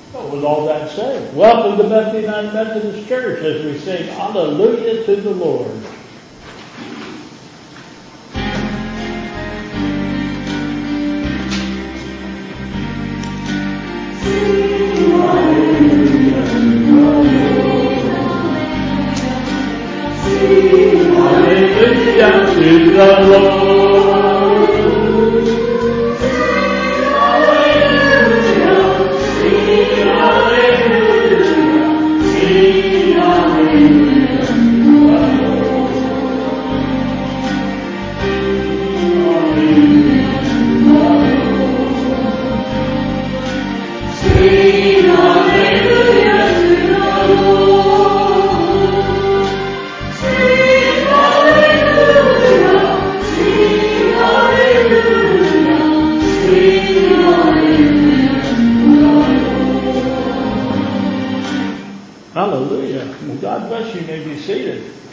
Well, with all that said, welcome to Bethany United Methodist Church as we sing Hallelujah to the Lord. Hallelujah to the Lord. Hallelujah. Well, God bless you. You may be seated.